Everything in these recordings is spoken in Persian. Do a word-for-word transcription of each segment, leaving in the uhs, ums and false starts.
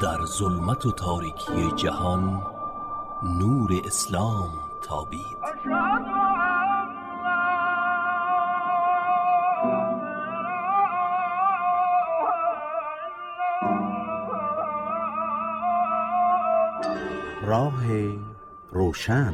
در ظلمت و تاریکی جهان نور اسلام تابید. راه روشن.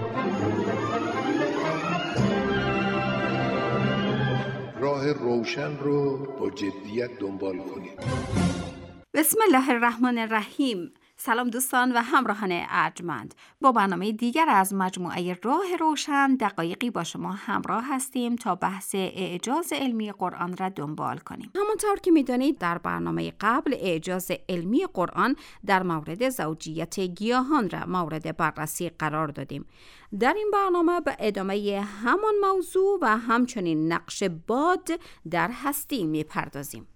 راه روشن رو با جدیت دنبال کنید. بسم الله الرحمن الرحیم. سلام دوستان و همراهان ارجمند. با برنامه دیگر از مجموعه راه روشن دقایقی با شما همراه هستیم تا بحث اعجاز علمی قرآن را دنبال کنیم. همونطور که میدانید در برنامه قبل اعجاز علمی قرآن در مورد زوجیت گیاهان را مورد بررسی قرار دادیم. در این برنامه به ادامه همان موضوع و همچنین نقش باد در هستی میپردازیم.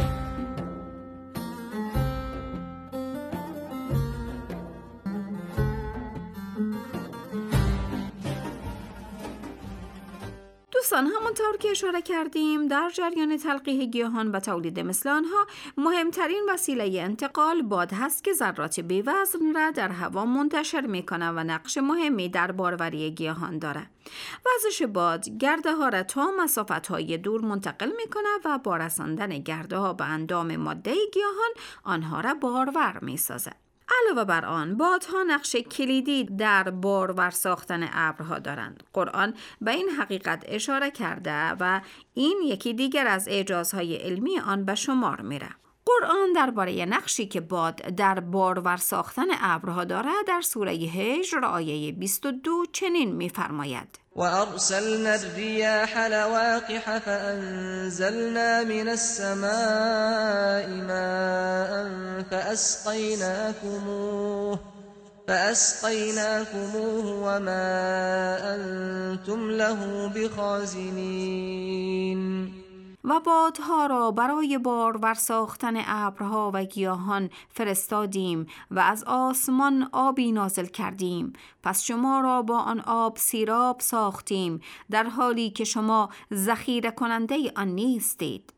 دوستان، همونطور که اشاره کردیم در جریان تلقیح گیاهان و تولید مثل آنها مهمترین وسیله انتقال باد هست که ذرات بی وزن را در هوا منتشر میکنه و نقش مهمی در باروری گیاهان داره. وزش باد گرده ها را تا مسافت های دور منتقل میکنه و با رساندن گرده ها به اندام ماده گیاهان آنها را بارور میسازه. علاوه بر آن، بادها نقش کلیدی در بارور ساختن ابرها دارند. قرآن به این حقیقت اشاره کرده و این یکی دیگر از اعجازهای علمی آن به شمار میره. قرآن درباره نقشی که باد در بارور ساختن ابرها دارد در سوره هجر آیه بیست و دو چنین می‌فرماید: وَأَرْسَلْنَا الرِّيَاحَ لَوَاقِحَ فَأَنزَلْنَا مِنَ السَّمَاءِ مَاءً فَأَسْقَيْنَاكُمُوهُ فَأَسْقَيْنَاكُمُوهُ وَمَا أَنْتُمْ لَهُ بِخَازِنِينَ. و بادها را برای بارور ساختن ابرها و گیاهان فرستادیم و از آسمان آبی نازل کردیم، پس شما را با آن آب سیراب ساختیم در حالی که شما ذخیره کننده آن نیستید.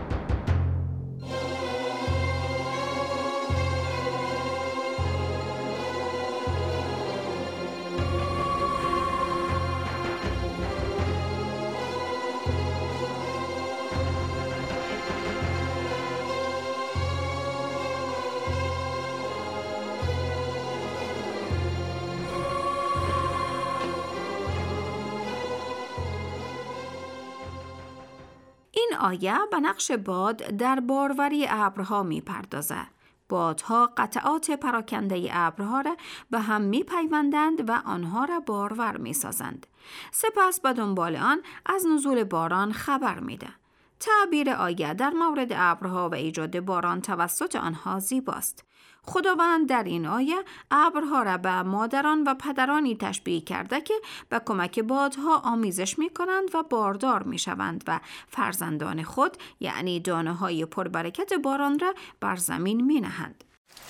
این آیه به نقش باد در باروری ابرها می‌پردازد. بادها قطعات پراکنده ابرها را به هم می‌پیوندند و آنها را بارور می‌سازند. سپس به دنبال آن از نزول باران خبر می‌ده. تعبیر آیه در مورد ابرها و ایجاد باران توسط آنها زیباست. خداوند در این آیه ابرها را به مادران و پدرانی تشبیه کرده که به کمک بادها آمیزش می کنند و باردار می شوند و فرزندان خود یعنی دانه های پربرکت باران را بر زمین می نهند.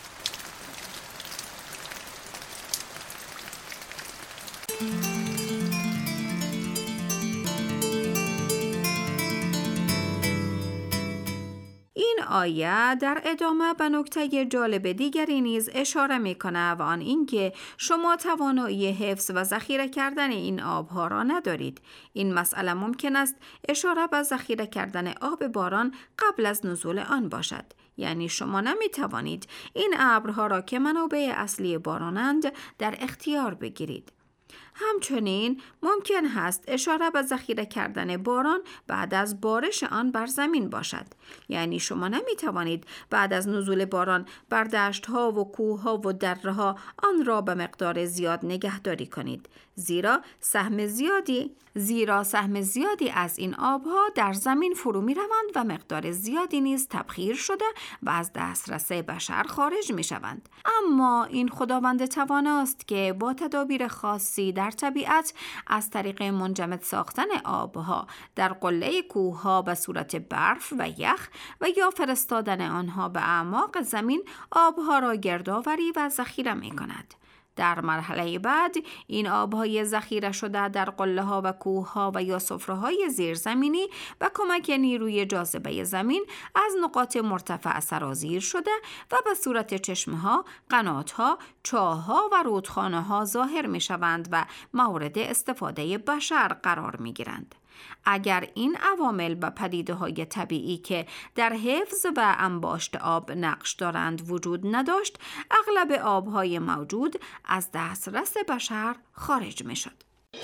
این آیه در ادامه به نکته جالب دیگری نیز اشاره می‌کند و آن اینکه شما توانایی حفظ و ذخیره کردن این آبها را ندارید. این مسئله ممکن است اشاره به ذخیره کردن آب باران قبل از نزول آن باشد. یعنی شما نمی‌توانید این ابرها را که منابع اصلی بارانند در اختیار بگیرید. همچنین ممکن هست اشاره به ذخیره کردن باران بعد از بارش آن بر زمین باشد. یعنی شما نمی توانید بعد از نزول باران بر دشت‌ها و کوه‌ها و دره‌ها آن را به مقدار زیاد نگهداری کنید، زیرا سهم زیادی زیرا سهم زیادی از این آبها در زمین فرو می روند و مقدار زیادی نیز تبخیر شده و از دسترس بشر خارج می شوند. اما این خداوند تواناست که با تدابیر خاصی در طبیعت از طریق منجمد ساختن آبها در قله کوهها به صورت برف و یخ و یا فرستادن آنها به اعماق زمین آبها را گردآوری و ذخیره می کند. در مرحله بعد این آبهای ذخیره شده در قله ها و کوه ها و یا سفره‌های زیرزمینی با کمک نیروی جاذبه زمین از نقاط مرتفع سرازیر شده و به صورت چشمه ها، قنات ها، چاه ها و رودخانه ها ظاهر می شوند و مورد استفاده بشر قرار می گیرند. اگر این عوامل و پدیده‌های طبیعی که در حفظ و انباشت آب نقش دارند وجود نداشت، اغلب آبهای موجود از دسترس بشر خارج می شد.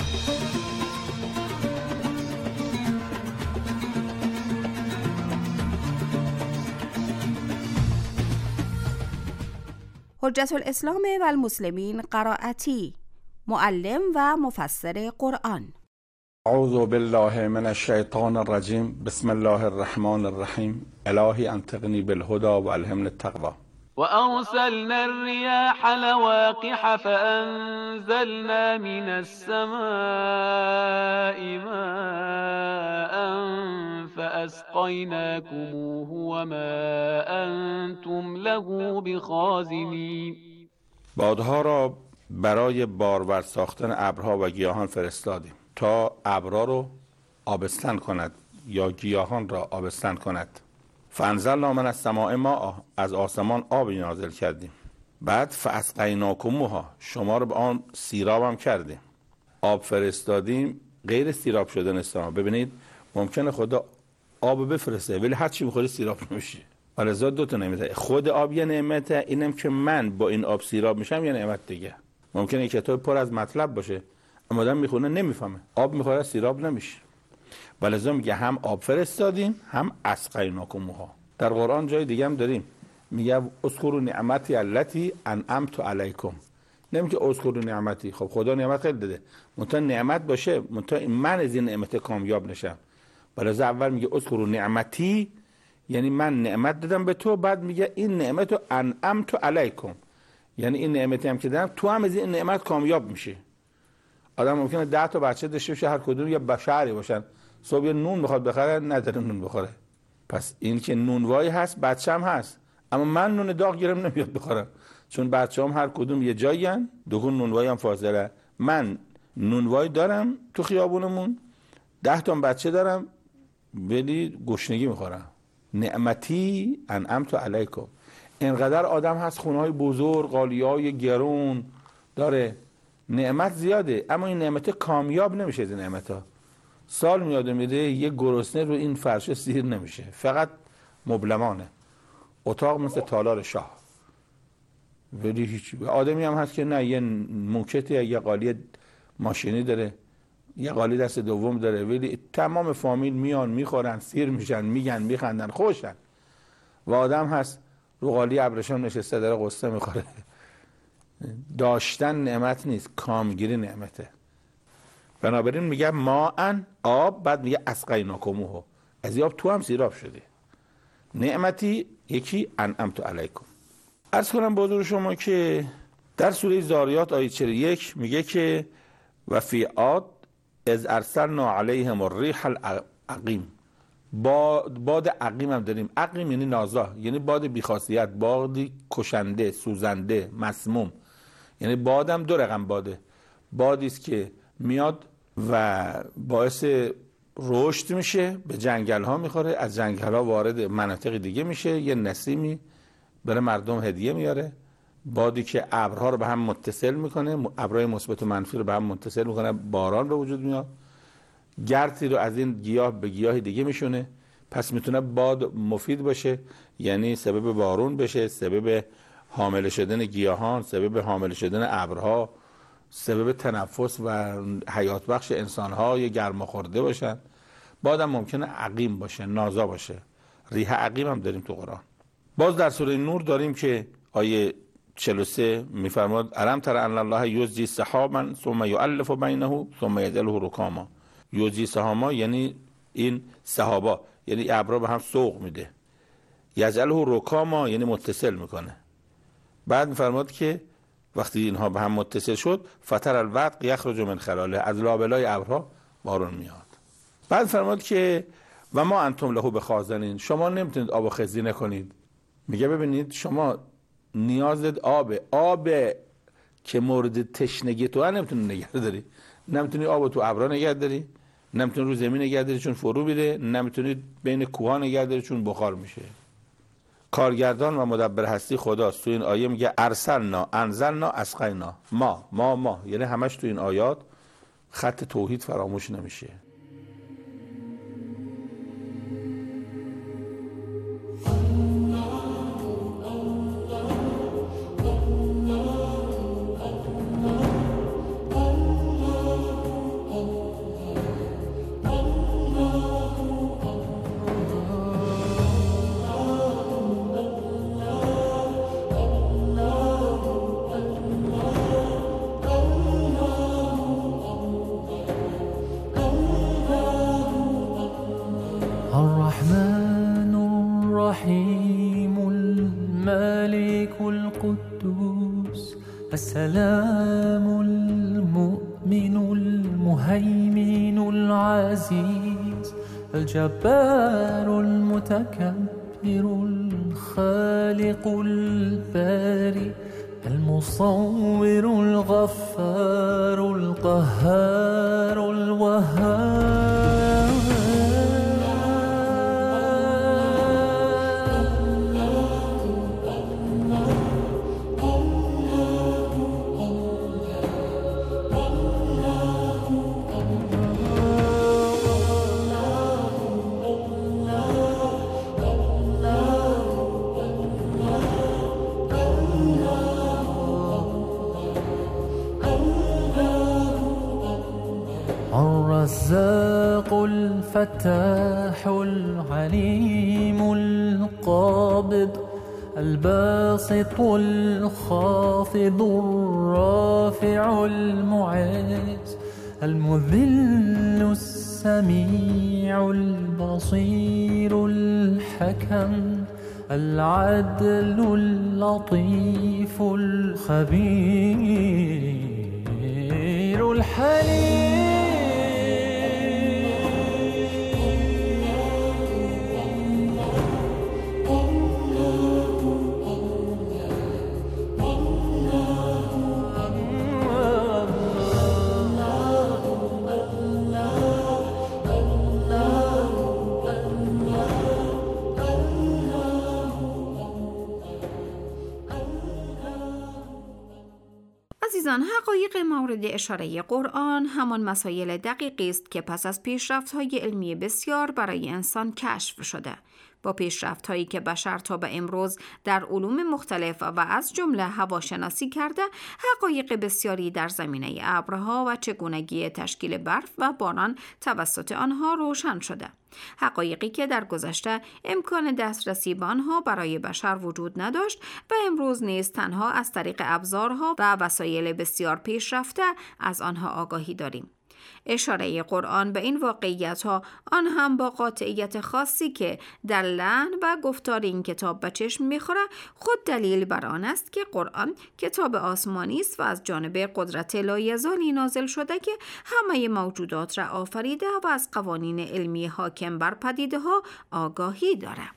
حجت الاسلام و المسلمین قرائتی، معلم و مفسر قرآن. اعوذ بالله من الشیطان الرجیم. بسم الله الرحمن الرحیم. الهی انطقنی بالهدى و الهمنی التقوی. وأرسلنا الرياح لواقح فأنزلنا من السماء ماء فأسقيناكموه وما أنتم له بخازنين. بادها را برای بارور ساختن ابرها و گیاهان فرستادیم تا ابرها رو آبستن کند یا گیاهان را آبستن کند. فانزلنا من السماء ماء، از آسمان آبی نازل کردیم. بعد فاسقیناکموها، شما رو به آن سیراب هم کردیم. آب فرستادیم غیر سیراب شدن است. ببینید ممکنه خدا آب بفرسته ولی هر چی می‌خوری سیراب نمیشه. ولذا دو تا نعمت، خود آب یه نعمته، اینم که من با این آب سیراب میشم یه نعمت دیگه. ممکنه کتاب پر از مطلب باشه اما آدم میخونه نمیفهمه، آب میخوره سیراب نمیشه. ولذا میگه هم آب فرستادیم هم اسقیناکموها. در قرآن جای دیگه هم داریم میگه اذکروا نعمتی التی انعمت علیکم. نمیگه اذکروا نعمتی، خب خدا نعمت خیلی داده، منتها نعمت باشه، منتها من از این نعمت کامیاب نشم. ولذا اول میگه اذکروا نعمتی، یعنی من نعمت دادم به تو، بعد میگه این نعمت انعمت علیکم، یعنی این نعمتی هم که دادم تو هم از این نعمت کامیاب میشه. آدم ممکنه ده تا بچه داشته باشه، هر کدوم یه بشری باشن، صبح یه نون میخواد بخره نداره نون بخوره. پس این که نونوایی هست بچه‌م هست، اما من نون داغ گیرم نمیاد بخورم، چون بچه‌ام هر کدوم یه جایی ان، دوگون نونوایی هم فاضله. من نونوایی دارم تو خیابونمون، ده تا بچه دارم ولی گشنگی میخورم. نعمتی انعمت علیکم. اینقدر آدم هست خونه‌های بزرگ، قالی‌های گرون داره، نعمت زیاده اما این نعمت کامیاب نمیشه. از این نعمت‌ها سال میاد میره یه گرسنه رو این فرش سیر نمیشه، فقط مبلمانه، اتاق مثل تالار شاه. ولی هیچ آدمی هم هست که نه یه موکتی یه قالی ماشینی داره، یه قالی دست دوم داره، ولی تمام فامیل میان میخورن، سیر میشن، میگن، میخندن، خوشن. و آدم هست رو قالی ابریشم نشسته داره قصه میخوره. داشتن نعمت نیست، کامگیری نعمته. بنابراین میگه ما ان آب، بعد میگه اسقیناکموه، از آب تو هم سیراب شده. نعمتی یکی انعمت علیکم. عرض کنم به حضور شما که در سوره زاریات آیه چهل و یک میگه که و فی عاد اذ ارسلنا علیهم الریح العقیم. باد باد عقیم هم داریم. عقیم یعنی نازا، یعنی باد بیخاصیت، بادی کشنده، سوزنده، مسموم. یعنی بادم دو رقم باده. بادی است که میاد و باعث رشد میشه، به جنگل ها میخوره، از جنگل ها وارد مناطق دیگه میشه، یه نسیمی برای مردم هدیه میاره. بادی که ابرها رو به هم متصل میکنه، ابرهای مثبت و منفی رو به هم متصل میکنه، باران به وجود میاد. گردی رو از این گیاه به گیاه دیگه میشونه. پس میتونه باد مفید باشه، یعنی سبب بارون بشه، سبب حامل شدن گیاهان، سبب حامل شدن ابرها، سبب تنفس و حیات بخش انسان‌ها یه گرما خورده باشن. بادم ممکنه عقیم باشه، نازا باشه. ریح عقیم هم داریم تو قرآن. باز در سوره نور داریم که آیه چهل و سه میفرماد الم تر ان الله یزجی سحابا ثم یؤلف بینه ثم یجعله رکاما. یزجی سحابا یعنی این سحابا، یعنی ابرها به هم سوق میده. یجعله رکاما یعنی متصل میکنه. بعد میفرماد که وقتی اینها به هم متصل شد فتر الودق یخرج من خلاله، از لابلای ابرها بارون میاد. بعد فرمود که و ما انتم له بخازنین، شما نمیتونید آب خزینه کنید. میگه ببینید شما نیازت آب آب که مورد تشنگی تو نمیتونی نگه داری. نمیتونی آب تو ابرا نگه داری، نمیتونی رو زمین نگه داری چون فرو میره، نمیتونی بین کوها نگه داری چون بخار میشه. کارگردان و مدبر هستی خداست. تو این آیه میگه ارسلنا انزلنا اسقینا، ما ما ما یعنی همش تو این آیات خط توحید فراموش نمیشه. السلام المؤمن المهيمن العزيز الجبار المتكبر الخالق الباري المصور الغفار القهار الوهاب. الرزاق الفتاح العليم القابض الباسط الخافض الرافع المعز المذل السميع البصير الحكم العدل اللطيف الخبير الحليم. عزیزان، حقایق مورد اشاره قرآن همان مسائل دقیقی است که پس از پیشرفت‌های علمی بسیار برای انسان کشف شده. با پیشرفت‌هایی که بشر تا به امروز در علوم مختلف و از جمله هواشناسی کرده، حقایق بسیاری در زمینه ابرها و چگونگی تشکیل برف و باران توسط آنها روشن شده. حقایقی که در گذشته امکان دسترسی به آنها برای بشر وجود نداشت و امروز نیز تنها از طریق ابزارها و وسایل بسیار پیشرفته از آنها آگاهی داریم. اشاره قرآن به این واقعیت‌ها آن هم با قاطعیت خاصی که در لحن و گفتار این کتاب به چشم می‌خوره خود دلیل بر آن است که قرآن کتاب آسمانی است و از جانب قدرت لایزالی نازل شده که همه موجودات را آفریده و از قوانین علمی حاکم بر پدیده‌ها آگاهی دارد.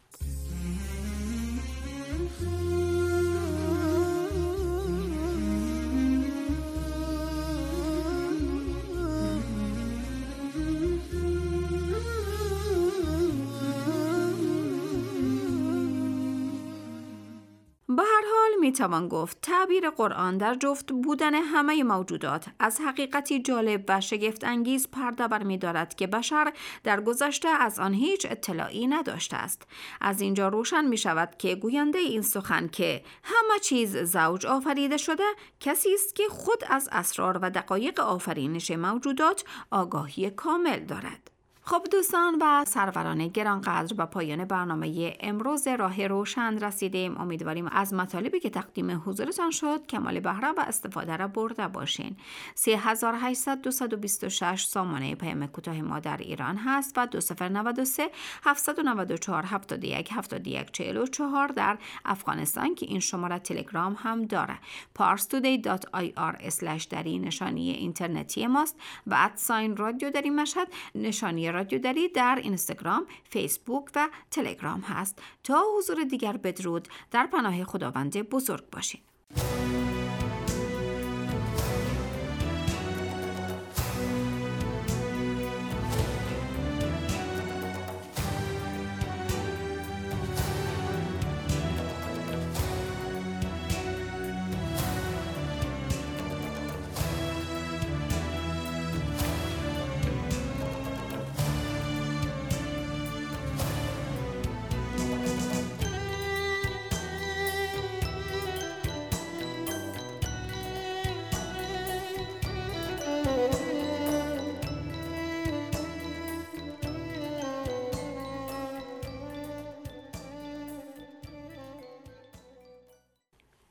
به هر حال میتوان گفت تعبیر قرآن در جفت بودن همه موجودات از حقیقتی جالب و شگفت انگیز پرده برمی‌دارد که بشر در گذشته از آن هیچ اطلاعی نداشته است. از اینجا روشن می شود که گوینده این سخن که همه چیز زوج آفریده شده کسی است که خود از اسرار و دقایق آفرینش موجودات آگاهی کامل دارد. خب دوستان و سروران گرانقدر، به پایان برنامه امروز راه روشن رسیدیم. امیدواریم از مطالبی که تقدیم حضورتان شد کمال بهره و استفاده را برده باشین. سه هزار و هشتصد و بیست و شش سامانه پیام کوتاه ما در ایران هست و دو صفر نود و سه هفتصد و نود و چهار هفتاد و یک هفتاد و یک چهل و چهار در افغانستان که این شماره تلگرام هم داره. parstoday دات آی آر اسلش دری نشانی اینترنتی ماست و ادساین رادیو دری مشهد نشانی رادیو دری در اینستاگرام، فیسبوک و تلگرام هست. تا حضور دیگر بدرود، در پناه خداوند بزرگ باشین.